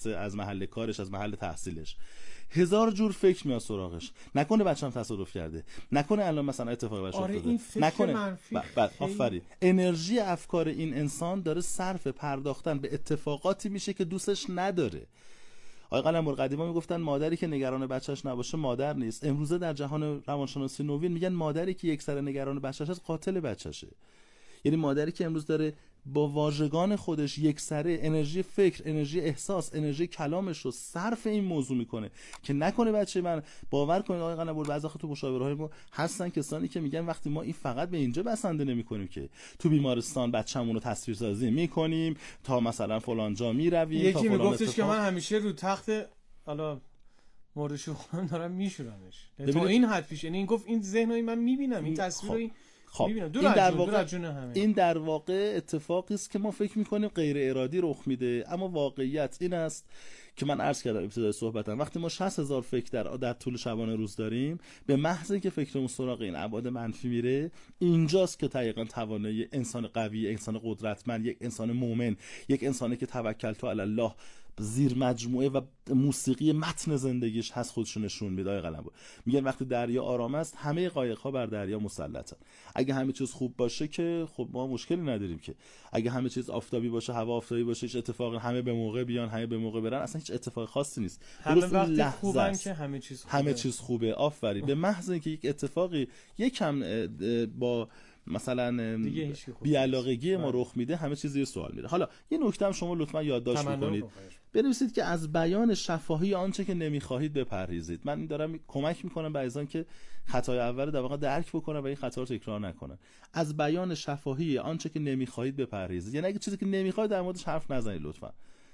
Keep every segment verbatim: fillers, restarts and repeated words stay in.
مدرسه، از محل کارش، از محل تحصیلش. هزار جور فکر میاد سراغش. نکنه بچه‌م تصادف کرده، نکنه الان مثلا اتفاقی براش آره افتاده، این فکر نکنه منفی. بعد آفرین انرژی افکار این انسان داره صرف پرداختن به اتفاقاتی میشه که دوستش نداره. آقای قلمبر قدیما میگفتن مادری که نگران بچه‌ش نباشه مادر نیست. امروزه در جهان روانشناسی نوین میگن مادری که یک سر نگران بچه‌ش است قاتل بچه‌شه. یعنی مادری که امروز داره با واژگان خودش یک سره انرژی فکر، انرژی احساس، انرژی کلامش رو صرف این موضوع میکنه که نکنه بچه من. باور کنید آقای قلمبر بعضی وقت تو مشاوره‌های ما هستن کسانی که میگن وقتی ما این فقط به اینجا بسنده نمیکنیم که تو بیمارستان بچه‌مون رو تصویرسازی میکنیم تا مثلا فلان جا میرویم تا یکی فلان میگفتش اتفاق. که من همیشه رو تخت حالا موردشو خودم دارم میشورمش تا این حد پیش. یعنی این گفت این ذهنای من میبینم این تصویرای خب میبینم این در واقع همه. این در واقع اتفاقی است که ما فکر میکنیم غیر ارادی رخ میده، اما واقعیت این است که من عرض کردم ابتدای صحبتم وقتی ما شصت هزار فکر در در طول شبانه روز داریم، به محض اینکه فکرمون سراغ این ابعاد منفی میره، اینجاست که دقیقاً توانایی انسان قوی، انسان قدرتمند، یک انسان مؤمن، یک انسانی که توکل تو علی الله زیر مجموعه و موسیقی متن زندگیش هست خودشون نشون میده. آقای قلمبر میگن وقتی دریا آرام است همه قایق‌ها بر دریا مسلطن. اگه همه چیز خوب باشه که خب ما مشکلی نداریم که. اگه همه چیز آفتابی باشه، هوا آفتابی باشه، هیچ اتفاقی، همه به موقع بیان، همه به موقع برن، اصلا هیچ اتفاق خاصی نیست. همه وقتی خوبن که همه چیز خوبه. همه چیز خوبه. آفرین. به محض اینکه یک اتفاقی یکم با مثلا بی‌علاقگی ما رخ میده همه چیز زیر سوال میره. حالا یه نکته هم شما لطفا یادداشت بکنید، بنویسید که از بیان شفاهی آنچه که نمیخواهید بپرهیزید. من دارم کمک میکنم به عزیزان که خطای اول در واقع درک بکنن و این خطا رو تکرار نکنن. از بیان شفاهی آنچه که نمیخواهید بپرهیزید، یعنی اگه چیزی که نمیخواهید در موردش حرف نزنید لطفا.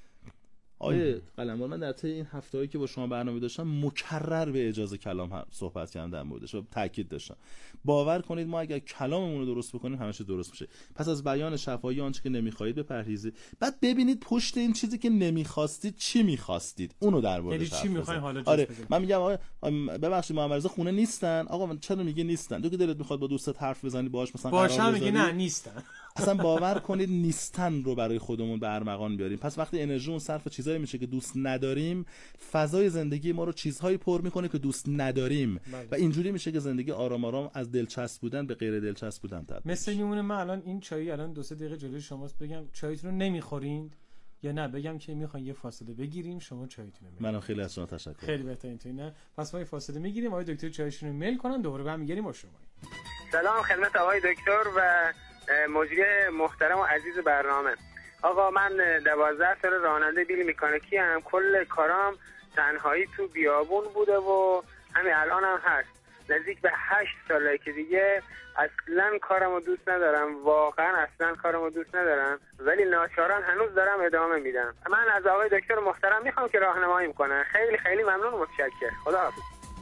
آیه قلمبر من در طی این هفته‌ای که با شما برنامه داشتم مکرر به اجازه کلام صحبت کردم در موردش و تاکید داشتم. باور کنید ما اگر کلاممون رو درست بکنیم همه چی درست میشه. پس از بیان شفاهی آنچه که نمیخواهید بپرهیزید، بعد ببینید پشت این چیزی که نمیخواستید چی میخواستید، اونو در موردش چی میخواین حالا جز آره بگید. من میگم آقا ببخشید محمد رضا خونه نیستن. آقا چرا میگه نیستن؟ تو که دلت میخواد با دوستت حرف بزنی باهاش مثلا باشه میگه نه نیستن. اصلا باور کنید نیستن رو برای خودمون به ارمغان بیاریم. پس وقتی انرژیمون صرف چیزایی میشه که دوست نداریم، فضای زندگی ما رو چیزهایی پر میکنه که دوست نداریم بله. و اینجوری میشه که زندگی آرام آرام از دلچسب بودن به غیر دلچسب بودن تبدیل میشه. مثل میمونه من الان این چایی الان دو سه دقیقه جلوی شماست بگم چایتون رو نمیخورید یا نه بگم که میخواین یه فاصله بگیریم شما چایتون رو. منم خیلی از شما تشکر. خیلی بهتره اینطوری نه. پس ما یه فاصله میگیریم آقای دکتر چایشون رو میل کنن دوباره برمیگردیم با شما. سلام خدمت آقای دکتر و مجری محترم و عزیز برنامه. آقا من دوازده سال راننده بیل مکانیکی ام. کل کارام تنهایی تو بیابون بوده و همین الان هم هست. نزدیک به هشت ساله که دیگه اصلا کارمو دوست ندارم، واقعا اصلا کارمو دوست ندارم، ولی ناچاران هنوز دارم ادامه میدم. من از آقای دکتر محترم میخوام که راهنمایی کنن. خیلی خیلی ممنون و متشکرم. خداحافظ.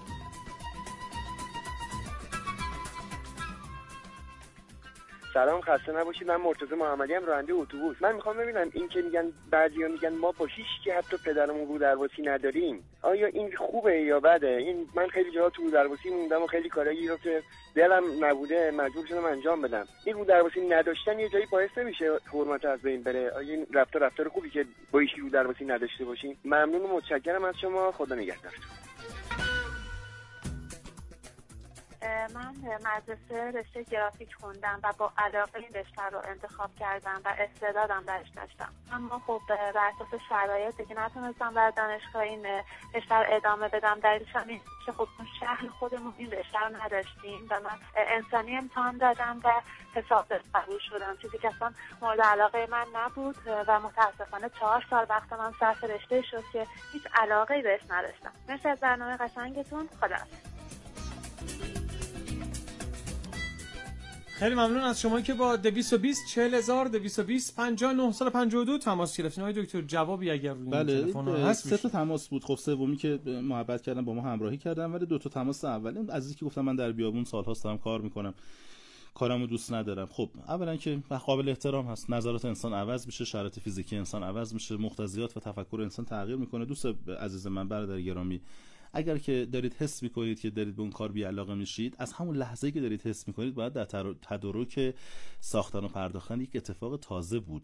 سلام خسته نباشید. من مرتضی محمدی ام، راننده اتوبوس. من میخوام ببینم این که میگن بعضیا میگن ما با هیچ کی حتی پدرمون رو درواسی نداریم، آیا این خوبه یا بده؟ این من خیلی جاها تو درواسی موندم و خیلی کارایی رو که دلم نبوده مجبور شدم انجام بدم. این رو درواسی نداشتن یه جایی باعث نمیشه حرمت از بین بره؟ آیا این رفتار رفتار خوبی که با هیچ کی رو درواسی نداشته باشیم؟ ممنون و متشکرم از شما. خدا نگهدارتون. من مدرسه رشته گرافیک خوندم و با علاقه این رشته رو انتخاب کردم و استعدادم درش داشتم، اما خب بر اساس شرایطی که نتونستم در دانشگاه این رشته رو ادامه بدم. دلیلش هم این که خب شهر خودمون این رشته رو نداشتیم و من انسانی امتحان دادم و حساب قبول شدم، چیزی که اصلا مورد علاقه من نبود و متاسفانه چهار سال وقت من صرف رشته شد که هیچ علاقه‌ای بهش نداشتم. مرسی از برنامه قشنگتون. خداحافظ. خیلی ممنون از شما که با دویست و بیست چهل هزار دویست و بیست پنجاه و نه پنجاه و دو تماس گرفتین. آقای دکتر جوابی اگر روی بله تلفن هست؟ سه تا تماس بود. خب سومی که محبت کردن با ما همراهی کردن، ولی دو تا تماس اولی عزیزی که گفتم من در بیابون سال‌هاست دارم کار میکنم، کارمو دوست ندارم. خب اولا که قابل احترام هست، نظرات انسان عوض میشه، شرایط فیزیکی انسان عوض میشه، مقتضیات و تفکر انسان تغییر میکنه. دوست عزیز من، برادر گرامی، اگر که دارید حس میکنید که دارید به اون کار بی علاقه میشید، از همون لحظه‌ای که دارید حس میکنید باید در تدارک ساختن و پرداختن یک اتفاق تازه بود.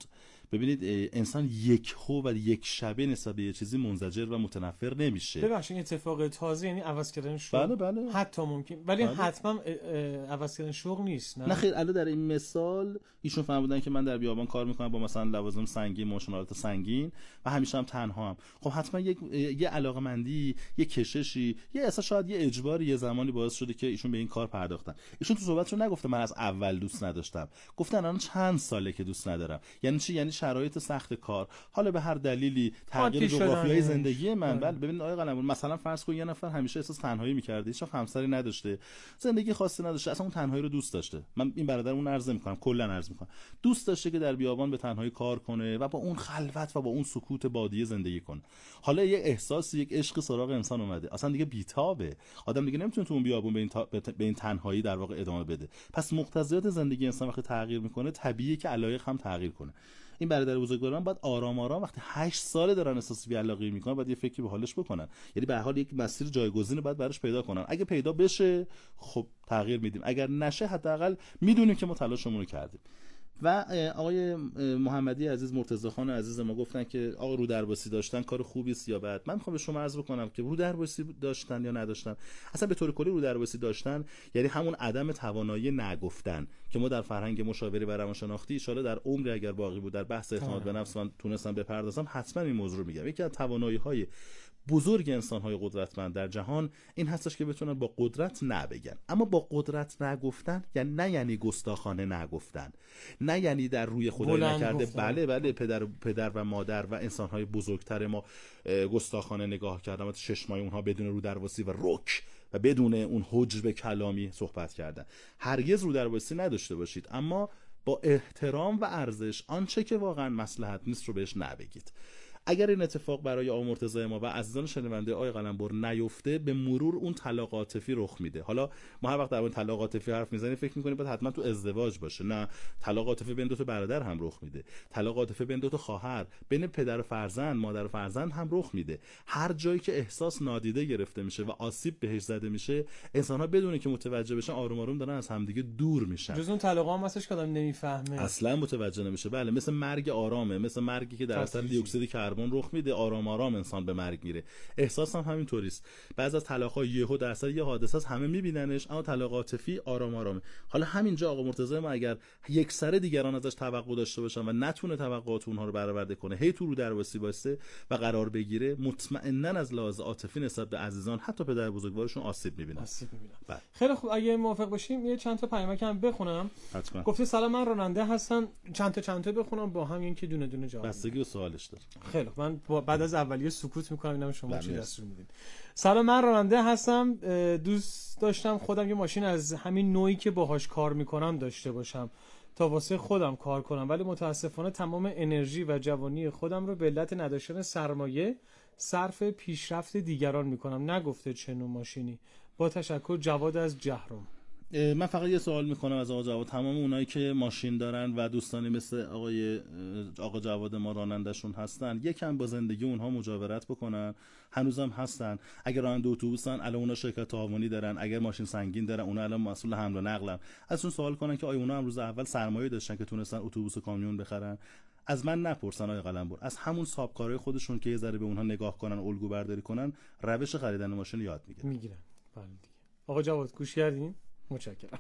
ببینید انسان یک هو و یک شبه نسبت به یه چیزی منزجر و متنفر نمیشه. ببخشید اتفاق تازه یعنی عوض کردن شغل. بله بله. حتی ممکن ولی بله. حتما عوض کردن شغل نیست. نه نه خیر. الان در این مثال ایشون فهمیدن که من در بیابان کار میکنم با مثلا لوازم سنگین، ماشین‌آلات سنگین و همیشه هم تنها هم. خب حتما یک یه علاقمندی، یه کششی، یه اصلا شاید یه اجباری یه زمانی باعث شده که ایشون به این کار پرداختن. ایشون تو صحبتشون نگفته من از اول دوست نداشتم، گفتن الان چند ساله که دوست ندارم. یعنی چی؟ یعنی شرایط سخت کار، حالا به هر دلیلی تغییر جغرافیایی زندگی من. بله ببینید آقای قلمرو، مثلا فرض کن یه نفر همیشه احساس تنهایی می‌کرده، هیچ همسری نداشته، زندگی خاصی نداشته، اصلا اون تنهایی رو دوست داشته. من این برادرمون عرض می‌کنم، کلا عرض می‌کنم، دوست داشته که در بیابان به تنهایی کار کنه و با اون خلوت و با اون سکوت بادیه زندگی کنه. حالا یه احساسی، یک عشق سراغ انسان اومده، اصلا دیگه بیتابه، آدم دیگه نمیتونه تو اون بیابون به این تا... به این تنهایی در واقع ادامه بده. پس مقتضیات زندگی انسان وقتی تغییر میکنه طبیعیه که علایق هم تغییر کنه. این برادر بزرگواران باید آرام آرام وقتی هشت ساله دارن احساس بی‌علاقگی میکنن باید یه فکری به حالش بکنن، یعنی به هر حال یک مسیر جایگزین باید براش پیدا کنن. اگه پیدا بشه خب تغییر میدیم، اگر نشه حداقل میدونیم که ما تلاشمون رو کردیم. و آقای محمدی عزیز، مرتضی خان عزیز ما گفتن که آقا رو درباسی داشتن کار خوبی است یا بد. من میخوام به شما عرض بکنم که رو درباسی داشتن یا نداشتن، اصلا به طور کلی رو درباسی داشتن یعنی همون عدم توانایی نگفتن که ما در فرهنگ مشاوره و روانشناختی ان شاءالله در عمری اگر باقی بود در بحث اعتماد به نفس من تونستم بپردازم، حتما این موضوع رو میگم. یکی از توانایی‌های بزرگ انسان‌های قدرتمند در جهان این هستش که بتونن با قدرت نه بگن. اما با قدرت نگفتن یعنی نه یعنی گستاخانه نگفتن، نه یعنی در روی خدای نکرده گفتن. بله بله پدر پدر و مادر و انسان‌های بزرگتر ما گستاخانه نگاه کردن و چشمای اونها بدون رو درواسی و رک و بدون اون حجب کلامی صحبت کردن. هرگز رو درواسی نداشته باشید، اما با احترام و ارزش آنچه که واقعا مصلحت نیست رو بهش نبگید. اگر این اتفاق برای آقا مرتضی ما و عزیزان شنونده آقای قلمبر نیفته، به مرور اون طلاق عاطفی رخ میده. حالا ما هر وقت در مورد طلاق عاطفی حرف میزنیم فکر میکنیم باید حتما تو ازدواج باشه. نه، طلاق عاطفی بین دو تا برادر هم رخ میده، طلاق عاطفی بین دو تا خواهر، بین پدر و فرزند، مادر و فرزند هم رخ میده. هر جایی که احساس نادیده گرفته میشه و آسیب بهش زده میشه، انسان‌ها بدون که متوجه بشن آروم آروم دارن از همدیگه دور میشن. جز اون طلاقا هم هستش که آدم نمیفهمه، اصلا متوجه نمیشه. بله، مثل مرگ آرامه، مثل مرگی که در اثر دی اکسید کربن رخ میده، آرام آرام انسان به مرگ میره. احساس هم همینطوری است. بعضی از طلاق‌ها یهو در اثر یه حادثه است، همه میبیننش، اما طلاق عاطفی آرام آرامه. حالا همینجا آقا مرتضی ما اگر یک سره دیگران ازش توقع داشته باشن و نتونه توقعات اونها رو برآورده کنه، هی تو رو درواسی واسه و قرار بگیره، مطمئنا از لحاظ عاطفی نسبت به عزیزان حتی پدر بزرگوارشون آسیب میبینن. آسیب میبینن. خیلی خوب، اگه موافق باشیم یه چند تا پیامک هم بخونم. حتما. گفته سلام، من راننده هستم، چند تا چند تا بخونم با هم، این که دونه دونه جواب بستگی به سوالش داره. خیلی خوب، من بعد از اولیه سکوت میکنم اینم شما چی دستور میدین. سلام، من راننده هستم، دوست داشتم خودم یه ماشین از همین نوعی که باهاش کار میکنم داشته باشم تا واسه خودم کار کنم، ولی متاسفانه تمام انرژی و جوانی خودم رو به علت نداشتن سرمایه صرف پیشرفت دیگران میکنم. نگفته چه نوع ماشینی. با تشکر، جواد از جهرم. من فقط یه سوال میکنم از آقا جواد. تمام اونایی که ماشین دارن و دوستانی مثل آقای آقا جواد ما رانندشون هستن، یکم با زندگی اونها مجاورت بکنن. هنوزم هستن. اگر راننده اتوبوسن، الان اونا شرکت تعاونی دارن. اگر ماشین سنگین دارن، اونا الان مسئول حمل و نقلن. ازشون سوال کنن که آیا اونا هم روز اول سرمایه داشتن که تونستن اتوبوس و کامیون بخرن؟ از من نپرسن آقای قلمبر، از همون سابکارهای خودشون که یه ذره به اونها نگاه کنن، الگو برداری کنن، روش خریدن ماشین یاد میگیرن. میگیرن. بله دیگه. آقا جواد گوش کردین؟ متشکرم.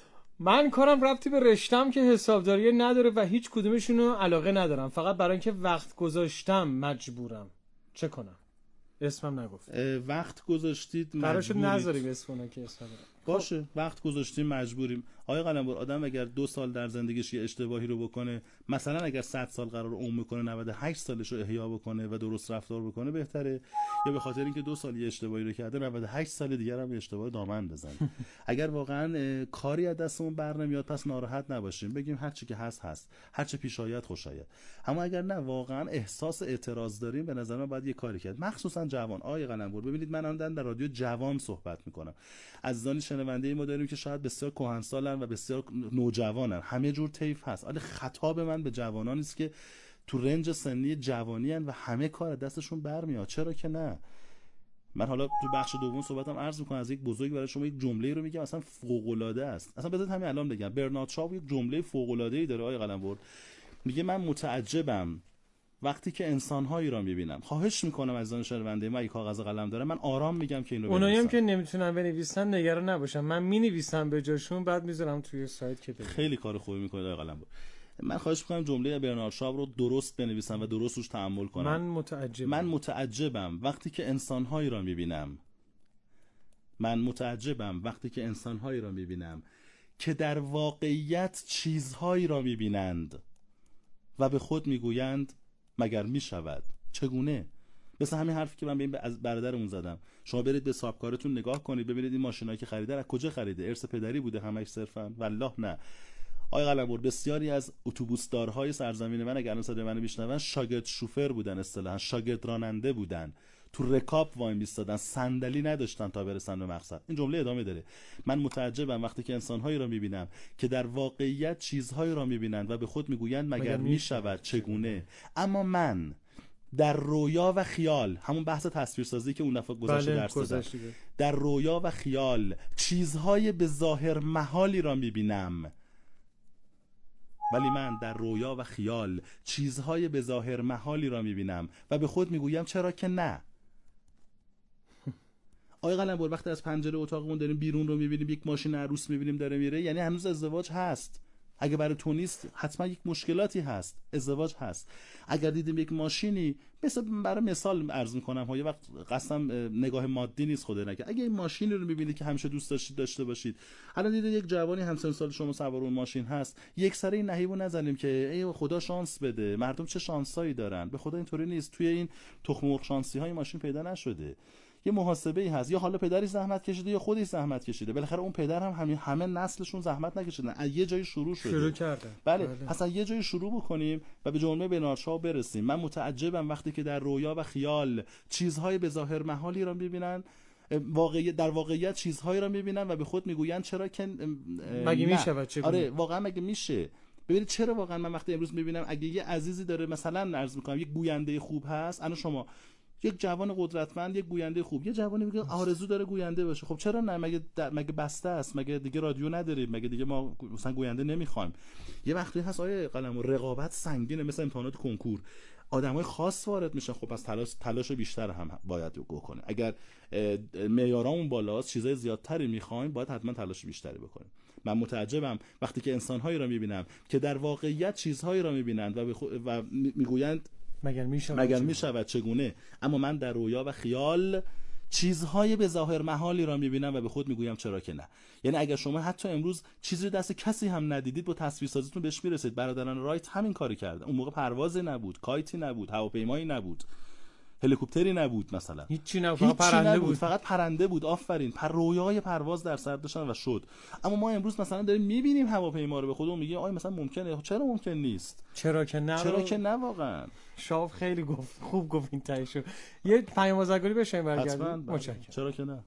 من کارم ربطی به رشتم که حسابداری نداره و هیچ کدومشون رو علاقه ندارم، فقط برای اینکه وقت گذاشتم مجبورم. چه کنم؟ اسمم نگفت. وقت گذاشتید مجبورید. قرار شد نذاریم اسمونه که اسم باشه. وقت گذاشتیم مجبوریم. آقای قلمبر، آدم اگر دو سال در زندگیش یه اشتباهی رو بکنه، مثلا اگر صد سال قرار عمر بکنه، نود و هشت سالش رو احیا بکنه و درست رفتار بکنه بهتره، یا به خاطر اینکه دو سال یه اشتباهی رو کرده نود و هشت سال دیگر هم یه اشتباه دامن بزنه؟ اگر واقعا کاری از دستمون بر نمیاد، پس ناراحت نباشیم، بگیم هر چی که هست هست، هر چه پیش آید خوش آید. اما اگر نه، واقعا احساس اعتراض داریم، به نظر من باید یه کاری کرد، مخصوصا جوان. آقای قلمبر، ببینید من الان در رادیو جوان صحبت میکنم. عزیزان شنونده ما داریم که شاید بسیار کهنسالن و بسیار نوجوانن، همه جور طیف هست. ولی خطاب من به جوانان است که تو رنج سنی جوانی هن و همه کار دستشون برمیاد. چرا که نه؟ من حالا تو بخش دوم صحبتم عرض میکنم، از یک بزرگ برای شما یک جمله رو میگم، اصلا فوق العاده است. اصلا بذارید همین الان بگم، برنارد شاو یک جمله فوق العاده ای داره آقای قلمبر. میگه من متعجبم وقتی که انسان‌هایی را می‌بینم. خواهش می‌کنم از آن شنونده من، یک کاغذ و قلم دارم، من آرام میگم که اینو بنویسن. اونایی هم که نمیتونن بنویسن نگران نباشن، من می‌نویسم به جاشون، بعد میذارم توی سایت که ببینن. خیلی کار خوبی می‌کنید آقای قلمبر. من خواهش می‌کنم جمله برنارد شاو رو درست بنویسم و درست روش تأمل کنم. من متعجبم من متعجبم وقتی که انسان‌هایی را می‌بینم. من متعجبم وقتی که انسان‌هایی را می‌بینم که در واقعیت چیزهایی را می‌بینند و به خود می‌گویند مگر می‌شود چگونه. مثل همین حرفی که من به این از برادرمون زدم. شما برید به حسابکارتون نگاه کنید ببینید این ماشینایی که خریده از کجا خریده، ارث پدری بوده همش صرفا؟ والله نه. آقای قلمبر، بسیاری از اتوبوسدارهای سرزمین من اگر صدای منو میشنون شاگرد شوفر بودن، اصطلاحاً شاگرد راننده بودن، تو رکاب وای میستادن، صندلی نداشتن تا برسن به مقصد. این جمله ادامه داره. من متعجبم وقتی که انسان‌هایی را میبینم که در واقعیت چیزهایی را میبینند و به خود میگویند مگر میشود چگونه. اما من در رویا و خیال، همون بحث تصویرسازی که اون دفعه گذشته درس دادم، در رویا و خیال چیزهای به ظاهر محالی را میبینم. ولی من در رویا و خیال چیزهای به ظاهر محالی را میبینم و به خود میگویم چرا که نه. آقای قلمبر، وقتی از پنجره اتاقمون داریم بیرون رو میبینیم، یک ماشین عروس میبینیم داره میره، یعنی هنوز ازدواج هست. اگه برای تو نیست حتما یک مشکلاتی هست، ازدواج هست. اگر دیدیم یک ماشینی، مثلا برای مثال عرض میکنم ها، یه وقت قسم نگاه مادی نیست خدا نکنه، اگه این ماشینی رو میبینید که همیشه دوست داشتید داشته باشید، الان دیدید یک جوانی همسن سال شما سوار اون ماشین هست، یک سره این نهیبو نزنیم که ای خدا شانس بده، مردم چه شانسایی دارن. به خدا اینطوری نیست. توی این تخم مرغ شانسی های ماشین پیدا نشده. یه محاسبه ای هست، یا حالا پدری زحمت کشیده یا خودش زحمت کشیده، بالاخره اون پدر هم همین همه نسلشون زحمت نکشیدن، از یه جایی شروع شده، شروع کردن. بله, بله. پس از یه جایی شروع بکنیم و به جمله برنارد شاو برسیم. من متعجبم وقتی که در رویا و خیال چیزهای به ظاهر محالی را می‌بینن، واقعی در واقعیت چیزهایی را می‌بینن و به خود میگویند چرا که مگه میشه؟ چه آره واقعا مگه میشه؟ ببینید چرا واقعا من وقتی امروز می‌بینم اگه یه عزیزی داره مثلا عرض می‌کنم یک گوینده خوب هست، انا شما یک جوان قدرتمند، یک گوینده خوب، یه جوانی میگه آرزو داره گوینده باشه، خب چرا نه؟ مگه مگه بسته است؟ مگه دیگه رادیو نداریم؟ مگه دیگه ما مثلا گوینده نمیخوایم؟ یه وقتی هست آیه قلم رقابت سنگینه، مثل امتحانات کنکور، آدمای خاص وارد میشن، خب از تلاش تلاش بیشتر هم باید گو کنه. اگر معیارامون بالاست، چیزای زیادتری میخوایم، باید حتما تلاش بیشتری بکنیم. من متعجبم وقتی که انسان‌هایی را میبینم که در واقعیت چیزهایی را میبینند و, بخو... و میگویند مگر میشود مگر میشود چگونه. اما من در رویا و خیال چیزهای به ظاهر محالی را میبینم و به خود میگویم چرا که نه. یعنی اگر شما حتی امروز چیزی دست کسی هم ندیدید، با تصویرسازیتون بهش میرسید. برادران رایت همین کاری کردن. اون موقع پروازی نبود، کایتی نبود، هواپیمایی نبود، هلیکوپتری نبود، مثلا هیچی نبود، فقط پرنده نبود. بود فقط پرنده بود. آفرین، پر رویای پرواز در سر داشتن و شد. اما ما امروز مثلا داریم میبینیم هواپیما رو، به خودمون میگیم آیا مثلا ممکنه؟ چرا ممکن نیست؟ چرا که نه؟ چرا که نه؟ واقعا شاو خیلی گفت، خوب گفت این تایشو. یه پیام آزگاری بشیم برگردیم. متشکرم. چرا که نه؟